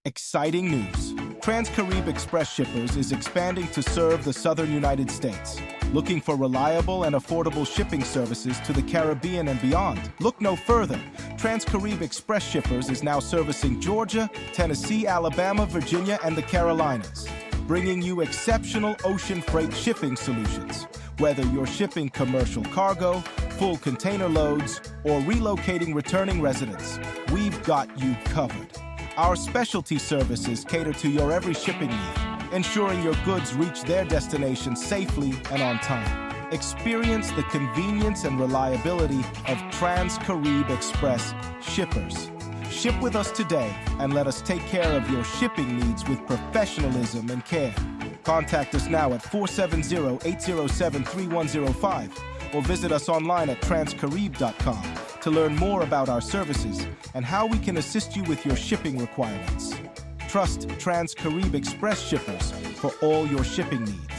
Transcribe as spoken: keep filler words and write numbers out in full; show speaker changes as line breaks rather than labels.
Exciting news. Trans-Carib Express Shippers is expanding to serve the southern United States. Looking for reliable and affordable shipping services to the Caribbean and beyond? Look no further. Trans-Carib Express Shippers is now servicing Georgia, Tennessee, Alabama, Virginia, and the Carolinas, bringing you exceptional ocean freight shipping solutions. Whether you're shipping commercial cargo, full container loads, or relocating returning residents, we've got you covered. Our specialty services cater to your every shipping need, ensuring your goods reach their destination safely and on time. Experience the convenience and reliability of Trans-Carib Express Shippers. Ship with us today and let us take care of your shipping needs with professionalism and care. Contact us now at four seven zero, eight zero seven, three one zero five or visit us online at transcarib dot com to learn more about our services and how we can assist you with your shipping requirements. Trust Trans-Carib Express Shippers for all your shipping needs.